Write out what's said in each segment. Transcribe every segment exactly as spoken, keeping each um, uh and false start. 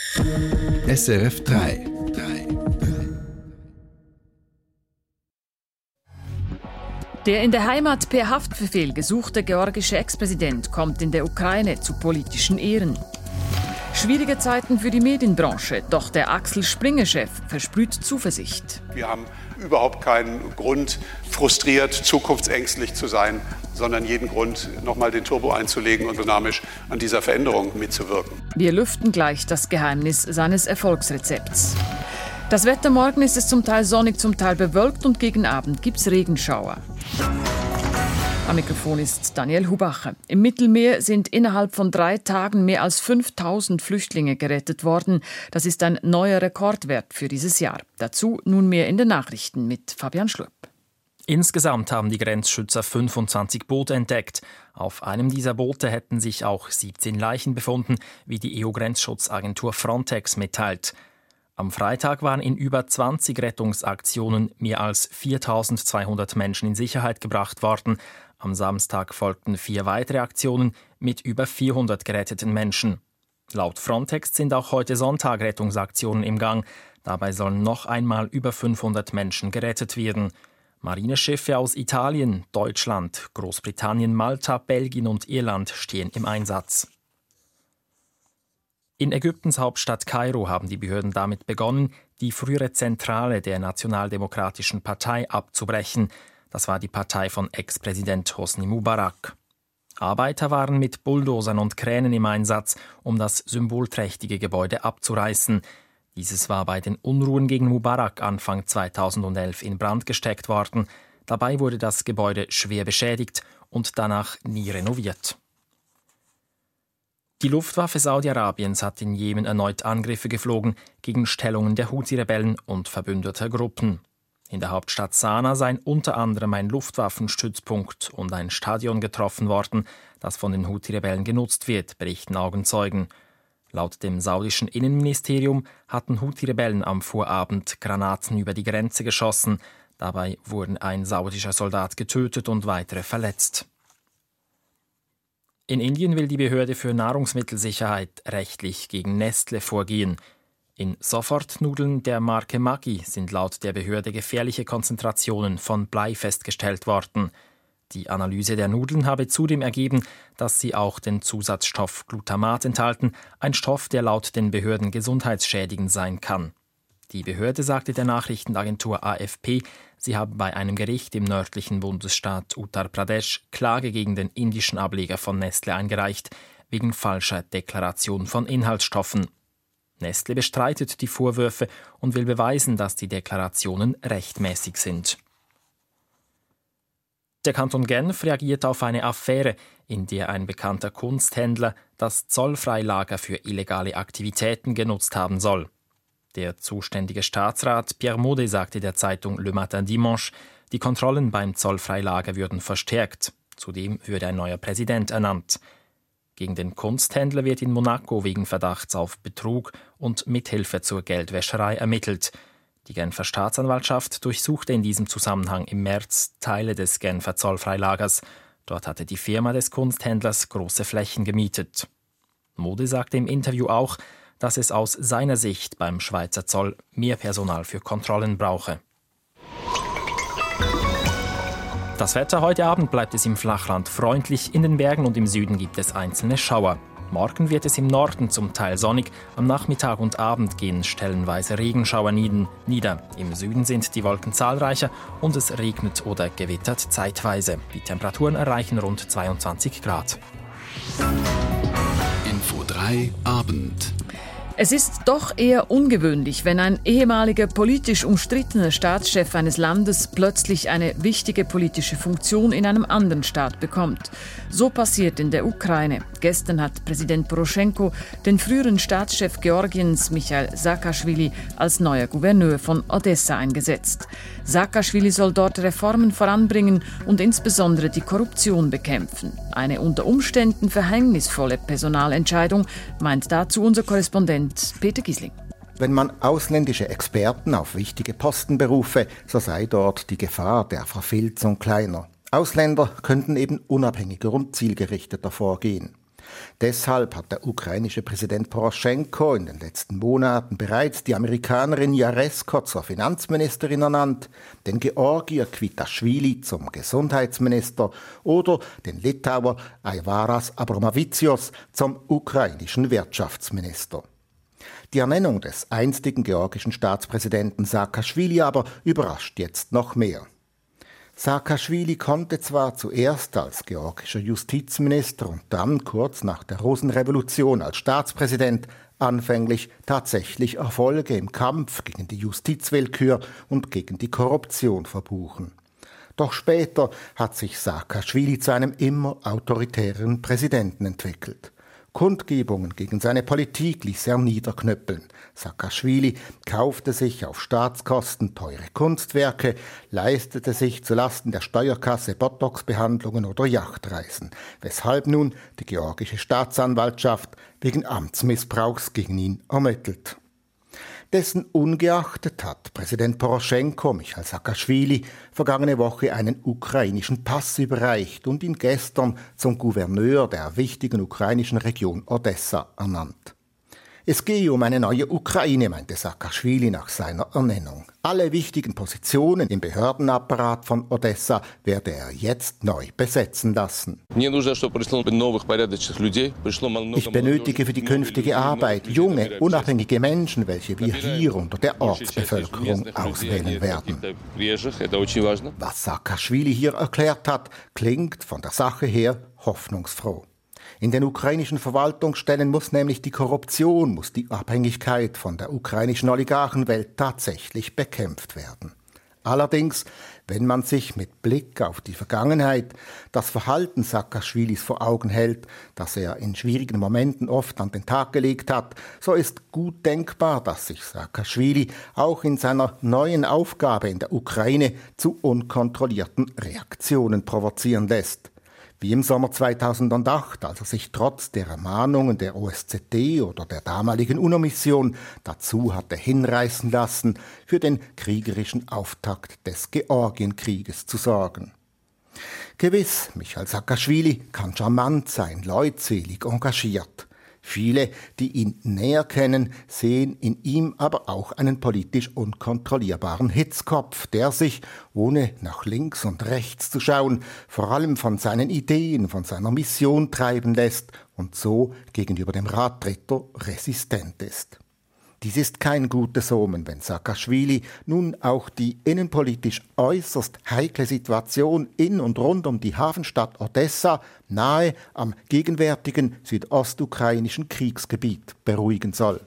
S R F drei. Der in der Heimat per Haftbefehl gesuchte georgische Ex-Präsident kommt in der Ukraine zu politischen Ehren. Schwierige Zeiten für die Medienbranche, doch der Axel Springer-Chef versprüht Zuversicht. Wir haben überhaupt keinen Grund, frustriert, zukunftsängstlich zu sein, sondern jeden Grund, nochmal den Turbo einzulegen und dynamisch an dieser Veränderung mitzuwirken. Wir lüften gleich das Geheimnis seines Erfolgsrezepts. Das Wetter: morgen ist es zum Teil sonnig, zum Teil bewölkt und gegen Abend gibt es Regenschauer. Am Mikrofon ist Daniel Hubacher. Im Mittelmeer sind innerhalb von drei Tagen mehr als fünftausend Flüchtlinge gerettet worden. Das ist ein neuer Rekordwert für dieses Jahr. Dazu nunmehr in den Nachrichten mit Fabian Schlupp. Insgesamt haben die Grenzschützer fünfundzwanzig Boote entdeckt. Auf einem dieser Boote hätten sich auch siebzehn Leichen befunden, wie die E U-Grenzschutzagentur Frontex mitteilt. Am Freitag waren in über zwanzig Rettungsaktionen mehr als viertausendzweihundert Menschen in Sicherheit gebracht worden. Am Samstag folgten vier weitere Aktionen mit über vierhundert geretteten Menschen. Laut Frontex sind auch heute Sonntag Rettungsaktionen im Gang. Dabei sollen noch einmal über fünfhundert Menschen gerettet werden. Marineschiffe aus Italien, Deutschland, Großbritannien, Malta, Belgien und Irland stehen im Einsatz. In Ägyptens Hauptstadt Kairo haben die Behörden damit begonnen, die frühere Zentrale der Nationaldemokratischen Partei abzubrechen. Das war die Partei von Ex-Präsident Hosni Mubarak. Arbeiter waren mit Bulldozern und Kränen im Einsatz, um das symbolträchtige Gebäude abzureißen. Dieses war bei den Unruhen gegen Mubarak Anfang zweitausendelf in Brand gesteckt worden. Dabei wurde das Gebäude schwer beschädigt und danach nie renoviert. Die Luftwaffe Saudi-Arabiens hat in Jemen erneut Angriffe geflogen gegen Stellungen der Houthi-Rebellen und verbündeter Gruppen. In der Hauptstadt Sanaa seien unter anderem ein Luftwaffenstützpunkt und ein Stadion getroffen worden, das von den Houthi-Rebellen genutzt wird, berichten Augenzeugen. Laut dem saudischen Innenministerium hatten Houthi-Rebellen am Vorabend Granaten über die Grenze geschossen. Dabei wurden ein saudischer Soldat getötet und weitere verletzt. In Indien will die Behörde für Nahrungsmittelsicherheit rechtlich gegen Nestle vorgehen. In Sofortnudeln der Marke Maggi sind laut der Behörde gefährliche Konzentrationen von Blei festgestellt worden. Die Analyse der Nudeln habe zudem ergeben, dass sie auch den Zusatzstoff Glutamat enthalten, ein Stoff, der laut den Behörden gesundheitsschädigend sein kann. Die Behörde sagte der Nachrichtenagentur A F P, sie habe bei einem Gericht im nördlichen Bundesstaat Uttar Pradesh Klage gegen den indischen Ableger von Nestle eingereicht, wegen falscher Deklaration von Inhaltsstoffen. Nestle bestreitet die Vorwürfe und will beweisen, dass die Deklarationen rechtmäßig sind. Der Kanton Genf reagiert auf eine Affäre, in der ein bekannter Kunsthändler das Zollfreilager für illegale Aktivitäten genutzt haben soll. Der zuständige Staatsrat Pierre Maudet sagte der Zeitung Le Matin Dimanche, die Kontrollen beim Zollfreilager würden verstärkt. Zudem würde ein neuer Präsident ernannt. Gegen den Kunsthändler wird in Monaco wegen Verdachts auf Betrug und Mithilfe zur Geldwäscherei ermittelt. Die Genfer Staatsanwaltschaft durchsuchte in diesem Zusammenhang im März Teile des Genfer Zollfreilagers. Dort hatte die Firma des Kunsthändlers große Flächen gemietet. Maudet sagte im Interview auch, dass es aus seiner Sicht beim Schweizer Zoll mehr Personal für Kontrollen brauche. Das Wetter: heute Abend bleibt es im Flachland freundlich, in den Bergen und im Süden gibt es einzelne Schauer. Morgen wird es im Norden zum Teil sonnig, am Nachmittag und Abend gehen stellenweise Regenschauer nieder. Im Süden sind die Wolken zahlreicher und es regnet oder gewittert zeitweise. Die Temperaturen erreichen rund zweiundzwanzig Grad. Info drei Abend. Es ist doch eher ungewöhnlich, wenn ein ehemaliger politisch umstrittener Staatschef eines Landes plötzlich eine wichtige politische Funktion in einem anderen Staat bekommt. So passiert in der Ukraine. Gestern hat Präsident Poroschenko den früheren Staatschef Georgiens Michail Saakaschwili als neuer Gouverneur von Odessa eingesetzt. Saakaschwili soll dort Reformen voranbringen und insbesondere die Korruption bekämpfen. Eine unter Umständen verhängnisvolle Personalentscheidung, meint dazu unser Korrespondent Peter Gisling. Wenn man ausländische Experten auf wichtige Posten berufe, so sei dort die Gefahr der Verfilzung kleiner. Ausländer könnten eben unabhängiger und zielgerichteter vorgehen. Deshalb hat der ukrainische Präsident Poroschenko in den letzten Monaten bereits die Amerikanerin Jaresko zur Finanzministerin ernannt, den Georgier Kvitaschvili zum Gesundheitsminister oder den Litauer Aivaras Abromavicius zum ukrainischen Wirtschaftsminister. Die Ernennung des einstigen georgischen Staatspräsidenten Saakaschwili aber überrascht jetzt noch mehr. Saakaschwili konnte zwar zuerst als georgischer Justizminister und dann kurz nach der Rosenrevolution als Staatspräsident anfänglich tatsächlich Erfolge im Kampf gegen die Justizwillkür und gegen die Korruption verbuchen. Doch später hat sich Saakaschwili zu einem immer autoritäreren Präsidenten entwickelt. Kundgebungen gegen seine Politik ließ er niederknüppeln. Saakaschwili kaufte sich auf Staatskosten teure Kunstwerke, leistete sich zulasten der Steuerkasse Botox-Behandlungen oder Yachtreisen, weshalb nun die georgische Staatsanwaltschaft wegen Amtsmissbrauchs gegen ihn ermittelt. Dessen ungeachtet hat Präsident Poroschenko Michail Saakaschwili vergangene Woche einen ukrainischen Pass überreicht und ihn gestern zum Gouverneur der wichtigen ukrainischen Region Odessa ernannt. Es gehe um eine neue Ukraine, meinte Saakaschwili nach seiner Ernennung. Alle wichtigen Positionen im Behördenapparat von Odessa werde er jetzt neu besetzen lassen. Ich benötige für die künftige Arbeit junge, unabhängige Menschen, welche wir hier unter der Ortsbevölkerung auswählen werden. Was Saakaschwili hier erklärt hat, klingt von der Sache her hoffnungsfroh. In den ukrainischen Verwaltungsstellen muss nämlich die Korruption, muss die Abhängigkeit von der ukrainischen Oligarchenwelt tatsächlich bekämpft werden. Allerdings, wenn man sich mit Blick auf die Vergangenheit das Verhalten Saakaschwilis vor Augen hält, das er in schwierigen Momenten oft an den Tag gelegt hat, so ist gut denkbar, dass sich Saakaschwili auch in seiner neuen Aufgabe in der Ukraine zu unkontrollierten Reaktionen provozieren lässt. Wie im Sommer zweitausendacht, als er sich trotz der Ermahnungen der O S Z E oder der damaligen UNO-Mission dazu hatte hinreißen lassen, für den kriegerischen Auftakt des Georgienkrieges zu sorgen. Gewiss, Michail Saakaschwili kann charmant sein, leutselig, engagiert. Viele, die ihn näher kennen, sehen in ihm aber auch einen politisch unkontrollierbaren Hitzkopf, der sich, ohne nach links und rechts zu schauen, vor allem von seinen Ideen, von seiner Mission treiben lässt und so gegenüber dem Rat Dritter resistent ist. Dies ist kein gutes Omen, wenn Saakaschwili nun auch die innenpolitisch äußerst heikle Situation in und rund um die Hafenstadt Odessa nahe am gegenwärtigen südostukrainischen Kriegsgebiet beruhigen soll.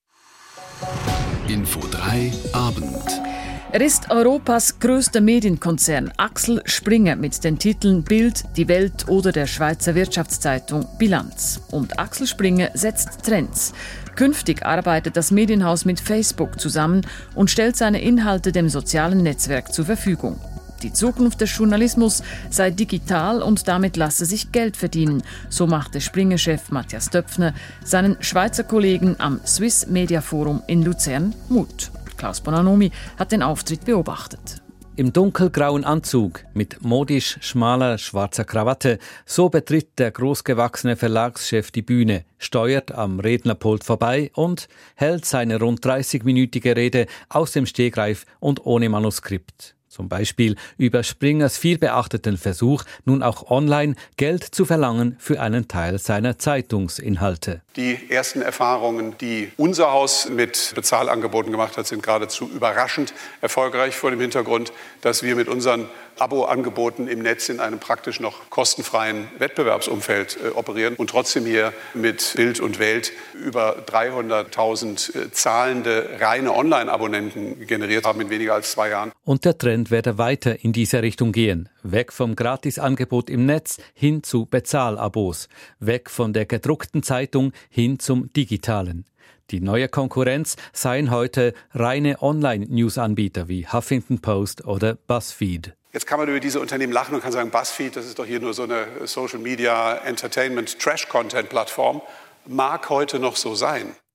Info drei Abend. Er ist Europas größter Medienkonzern, Axel Springer, mit den Titeln Bild, Die Welt oder der Schweizer Wirtschaftszeitung Bilanz. Und Axel Springer setzt Trends. Künftig arbeitet das Medienhaus mit Facebook zusammen und stellt seine Inhalte dem sozialen Netzwerk zur Verfügung. Die Zukunft des Journalismus sei digital und damit lasse sich Geld verdienen, so machte Springer-Chef Matthias Döpfner seinen Schweizer Kollegen am Swiss Media Forum in Luzern Mut. Klaus Bonanomi hat den Auftritt beobachtet. Im dunkelgrauen Anzug mit modisch schmaler schwarzer Krawatte, so betritt der großgewachsene Verlagschef die Bühne, steuert am Rednerpult vorbei und hält seine rund dreißigminütige Rede aus dem Stegreif und ohne Manuskript. Zum Beispiel über Springers vielbeachteten Versuch, nun auch online Geld zu verlangen für einen Teil seiner Zeitungsinhalte. Die ersten Erfahrungen, die unser Haus mit Bezahlangeboten gemacht hat, sind geradezu überraschend erfolgreich vor dem Hintergrund, dass wir mit unseren Abo-Angeboten im Netz in einem praktisch noch kostenfreien Wettbewerbsumfeld äh, operieren und trotzdem hier mit Bild und Welt über dreihunderttausend äh, zahlende reine Online-Abonnenten generiert haben in weniger als zwei Jahren. Und der Trend werde weiter in diese Richtung gehen. Weg vom Gratisangebot im Netz hin zu Bezahlabos. Weg von der gedruckten Zeitung hin zum Digitalen. Die neue Konkurrenz seien heute reine Online-News-Anbieter wie Huffington Post oder BuzzFeed. Jetzt kann man über diese Unternehmen lachen und kann sagen, BuzzFeed, das ist doch hier nur so eine Social-Media-Entertainment-Trash-Content-Plattform. Mag heute noch so sein.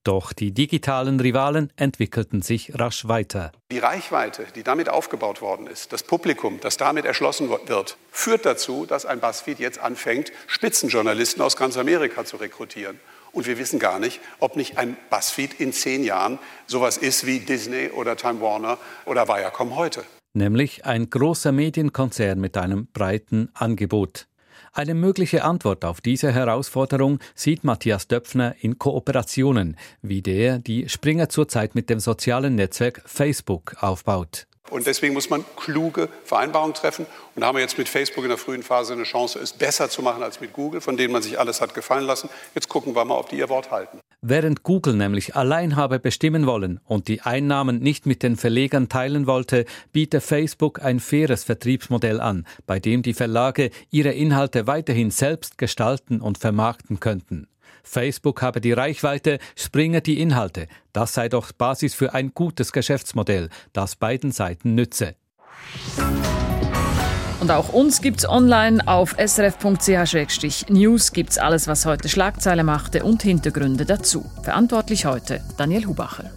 Doch die digitalen Rivalen entwickelten sich rasch weiter. Die Reichweite, die damit aufgebaut worden ist, das Publikum, das damit erschlossen wird, führt dazu, dass ein BuzzFeed jetzt anfängt, Spitzenjournalisten aus ganz Amerika zu rekrutieren. Und wir wissen gar nicht, ob nicht ein BuzzFeed in zehn Jahren sowas ist wie Disney oder Time Warner oder Viacom heute. Nämlich ein großer Medienkonzern mit einem breiten Angebot. Eine mögliche Antwort auf diese Herausforderung sieht Matthias Döpfner in Kooperationen, wie der die Springer zurzeit mit dem sozialen Netzwerk Facebook aufbaut. Und deswegen muss man kluge Vereinbarungen treffen. Und da haben wir jetzt mit Facebook in der frühen Phase eine Chance, es besser zu machen als mit Google, von denen man sich alles hat gefallen lassen. Jetzt gucken wir mal, ob die ihr Wort halten. Während Google nämlich allein habe bestimmen wollen und die Einnahmen nicht mit den Verlegern teilen wollte, bietet Facebook ein faires Vertriebsmodell an, bei dem die Verlage ihre Inhalte weiterhin selbst gestalten und vermarkten könnten. Facebook habe die Reichweite, Springer die Inhalte. Das sei doch Basis für ein gutes Geschäftsmodell, das beiden Seiten nütze. Und auch uns gibt's online auf s r f punkt c h slash news gibt's alles, was heute Schlagzeile machte und Hintergründe dazu. Verantwortlich heute Daniel Hubacher.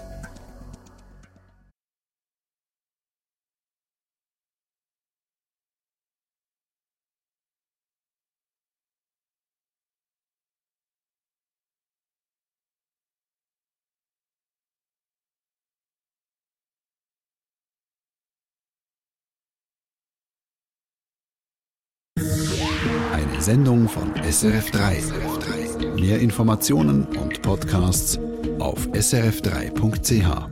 Eine Sendung von S R F drei. Mehr Informationen und Podcasts auf s r f drei punkt c h.